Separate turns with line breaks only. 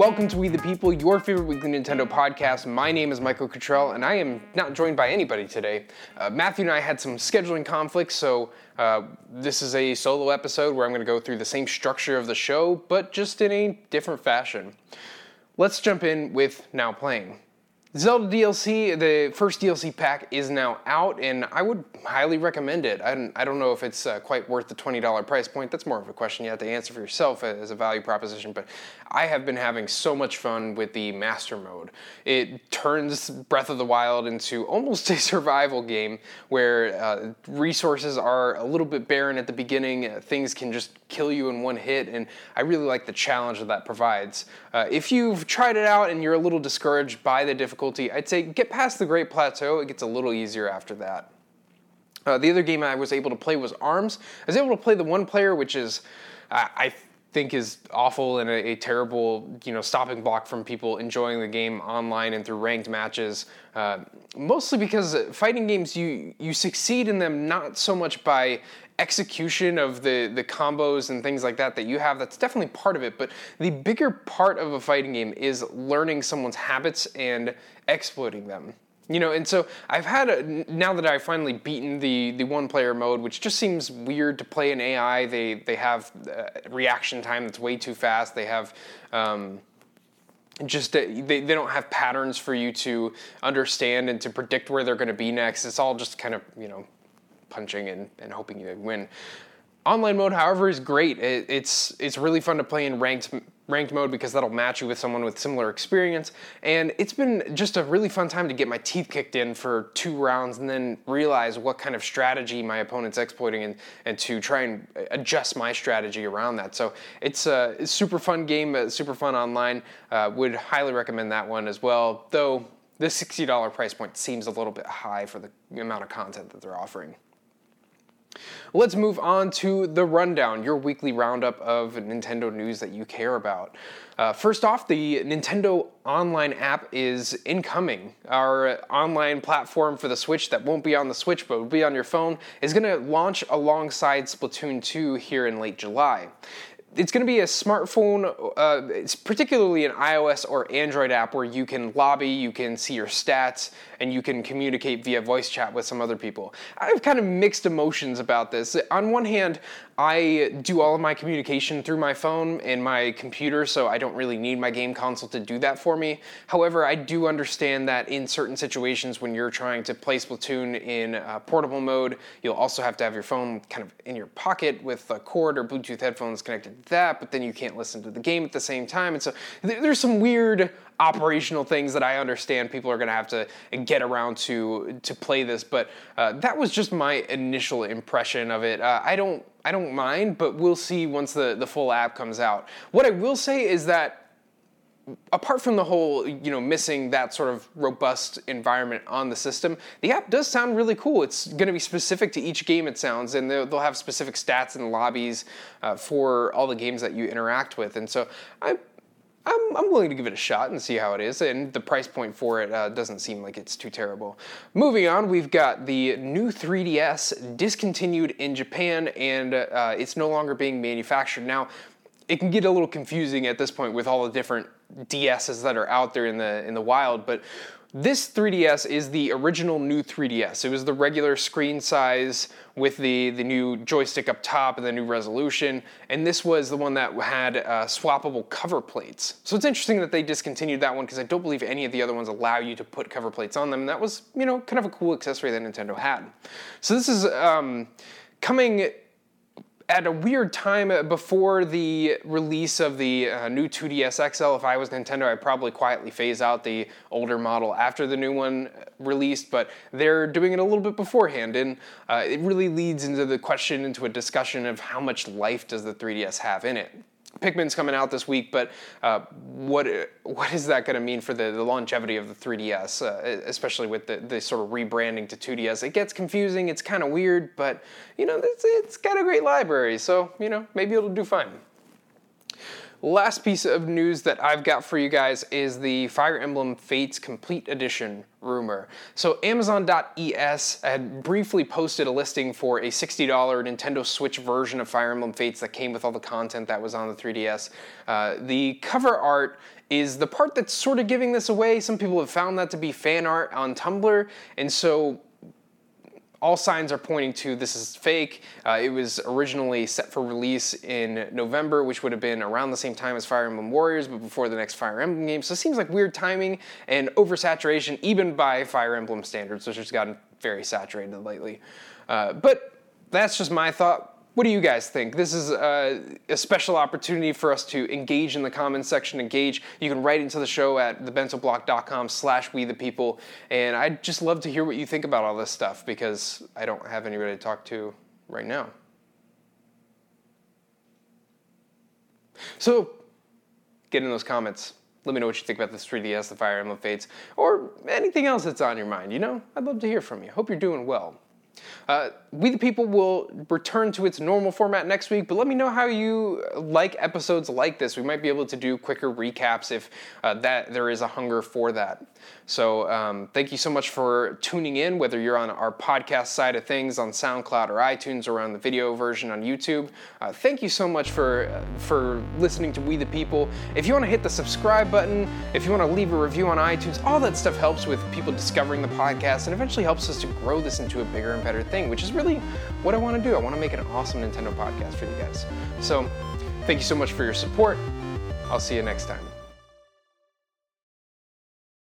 Welcome to We the People, your favorite weekly Nintendo podcast. My name is Michael Cottrell, and I am not joined by anybody today. Matthew and I had some scheduling conflicts, so this is a solo episode where I'm going to go through the same structure of the show, but just in a different fashion. Let's jump in with Now Playing. Zelda DLC, the first DLC pack, is now out, and I would highly recommend it. I don't know if it's quite worth the $20 price point. That's more of a question you have to answer for yourself as a value proposition, but I have been having so much fun with the Master Mode. It turns Breath of the Wild into almost a survival game where resources are a little bit barren at the beginning. Things can just kill you in one hit, and I really like the challenge that provides. If you've tried it out and you're a little discouraged by the difficulty, I'd say get past the Great Plateau. It gets a little easier after that. The other game I was able to play was ARMS. I was able to play the one player, which is, I think is awful and a terrible, stopping block from people enjoying the game online and through ranked matches. Mostly because fighting games, you succeed in them not so much by execution of the combos and things like that you have. That's definitely part of it, but the bigger part of a fighting game is learning someone's habits and exploiting them. And so I've had, now that I've finally beaten the one-player mode, which just seems weird to play in AI, they have reaction time that's way too fast. They have they don't have patterns for you to understand and to predict where they're going to be next. It's all just kind of, punching and hoping you win. Online mode, however, is great. It's really fun to play in ranked mode because that'll match you with someone with similar experience. And it's been just a really fun time to get my teeth kicked in for 2 rounds and then realize what kind of strategy my opponent's exploiting and to try and adjust my strategy around that. So it's a super fun game, super fun online. Would highly recommend that one as well, though the $60 price point seems a little bit high for the amount of content that they're offering. Let's move on to the rundown, your weekly roundup of Nintendo news that you care about. First off, the Nintendo Online app is incoming. Our online platform for the Switch that won't be on the Switch but will be on your phone is going to launch alongside Splatoon 2 here in late July. It's going to be a smartphone, it's particularly an iOS or Android app where you can lobby, you can see your stats, and you can communicate via voice chat with some other people. I have kind of mixed emotions about this. On one hand, I do all of my communication through my phone and my computer, so I don't really need my game console to do that for me. However, I do understand that in certain situations when you're trying to play Splatoon in portable mode, you'll also have to have your phone kind of in your pocket with a cord or Bluetooth headphones connected to that, but then you can't listen to the game at the same time. And so there's some weird operational things that I understand people are going to have to get around to play this, but that was just my initial impression of it. I don't mind, but we'll see once the full app comes out. What I will say is that apart from the whole, missing that sort of robust environment on the system, the app does sound really cool. It's going to be specific to each game, it sounds, and they'll have specific stats and lobbies for all the games that you interact with. And so I'm willing to give it a shot and see how it is, and the price point for it doesn't seem like it's too terrible. Moving on, we've got the new 3DS discontinued in Japan, and it's no longer being manufactured. Now, it can get a little confusing at this point with all the different DSs that are out there in the wild, but this 3DS is the original new 3DS. It was the regular screen size with the new joystick up top and the new resolution, and this was the one that had swappable cover plates. So it's interesting that they discontinued that one because I don't believe any of the other ones allow you to put cover plates on them, and that was, kind of a cool accessory that Nintendo had. So this is coming at a weird time before the release of the new 2DS XL. If I was Nintendo, I'd probably quietly phase out the older model after the new one released, but they're doing it a little bit beforehand, and it really leads into a discussion of how much life does the 3DS have in it. Pikmin's coming out this week, but what is that going to mean for the longevity of the 3DS, especially with the sort of rebranding to 2DS? It gets confusing, it's kind of weird, but, it's got a great library, so, maybe it'll do fine. Last piece of news that I've got for you guys is the Fire Emblem Fates Complete Edition rumor. So Amazon.es had briefly posted a listing for a $60 Nintendo Switch version of Fire Emblem Fates that came with all the content that was on the 3DS. The cover art is the part that's sort of giving this away. Some people have found that to be fan art on Tumblr, and so all signs are pointing to this is fake. It was originally set for release in November, which would have been around the same time as Fire Emblem Warriors, but before the next Fire Emblem game. So it seems like weird timing and oversaturation, even by Fire Emblem standards, which has gotten very saturated lately. But that's just my thought. What do you guys think? This is a special opportunity for us to engage in the comments section, engage. You can write into the show at thebentoblock.com/wethepeople, and I'd just love to hear what you think about all this stuff because I don't have anybody to talk to right now. So, get in those comments. Let me know what you think about this 3DS, the Fire Emblem Fates, or anything else that's on your mind, you know? I'd love to hear from you. Hope you're doing well. We the People will return to its normal format next week, but let me know how you like episodes like this. We might be able to do quicker recaps if there is a hunger for that. So thank you so much for tuning in, whether you're on our podcast side of things on SoundCloud or iTunes or on the video version on YouTube. Thank you so much for listening to We the People. If you want to hit the subscribe button, if you want to leave a review on iTunes, all that stuff helps with people discovering the podcast and eventually helps us to grow this into a bigger and better thing, which is really what I want to do. I want to make an awesome Nintendo podcast for you guys. So thank you so much for your support. I'll see you next time.